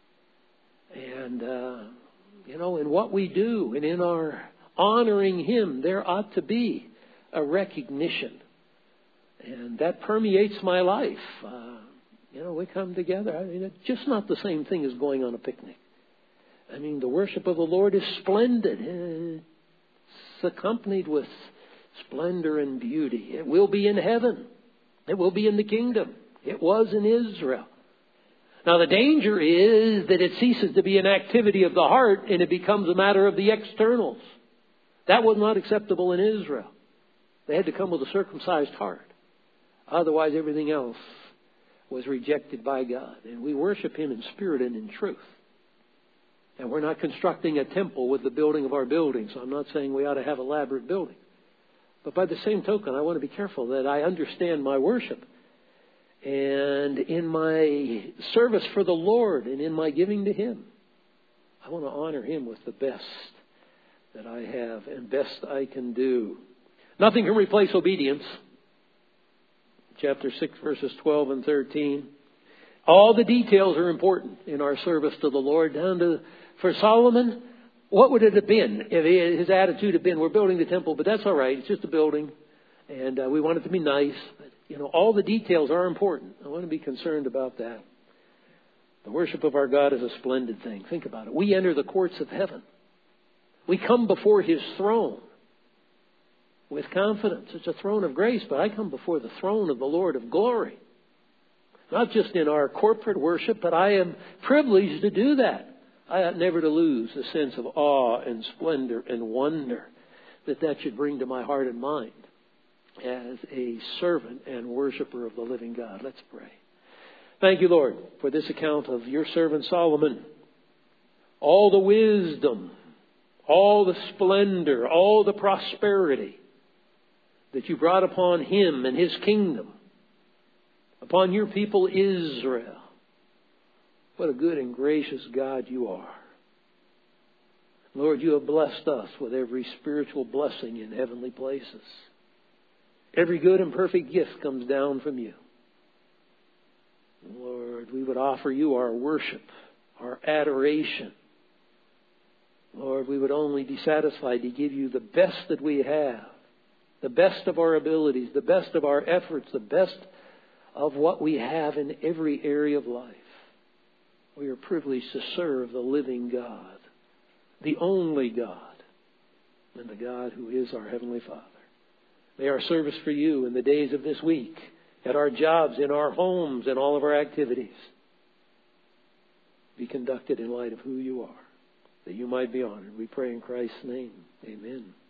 And, uh, you know, in what we do and in our honoring Him, there ought to be a recognition. And that permeates my life. Uh, you know, we come together. I mean, it's just not the same thing as going on a picnic. I mean, the worship of the Lord is splendid. It's accompanied with splendor and beauty. It will be in heaven. It will be in the kingdom. It was in Israel. Now, the danger is that it ceases to be an activity of the heart and it becomes a matter of the externals. That was not acceptable in Israel. They had to come with a circumcised heart. Otherwise, everything else was rejected by God. And we worship Him in spirit and in truth. And we're not constructing a temple with the building of our buildings. So I'm not saying we ought to have elaborate buildings. But by the same token, I want to be careful that I understand my worship. And in my service for the Lord and in my giving to Him, I want to honor Him with the best that I have and best I can do. Nothing can replace obedience. Chapter six, verses twelve and thirteen. All the details are important in our service to the Lord. Down to, for Solomon, what would it have been if his attitude had been, we're building the temple, but that's all right. It's just a building. And uh, we want it to be nice. But, you know, all the details are important. I want to be concerned about that. The worship of our God is a splendid thing. Think about it. We enter the courts of heaven. We come before His throne with confidence. It's a throne of grace, but I come before the throne of the Lord of glory. Not just in our corporate worship, but I am privileged to do that. I ought never to lose the sense of awe and splendor and wonder that that should bring to my heart and mind as a servant and worshiper of the living God. Let's pray. Thank you, Lord, for this account of your servant Solomon. All the wisdom, all the splendor, all the prosperity that you brought upon him and his kingdom, upon your people Israel. What a good and gracious God you are. Lord, you have blessed us with every spiritual blessing in heavenly places. Every good and perfect gift comes down from you. Lord, we would offer you our worship, our adoration. Lord, we would only be satisfied to give you the best that we have, the best of our abilities, the best of our efforts, the best of what we have in every area of life. We are privileged to serve the living God, the only God, and the God who is our Heavenly Father. May our service for you in the days of this week, at our jobs, in our homes, and all of our activities, be conducted in light of who you are, that you might be honored. We pray in Christ's name. Amen.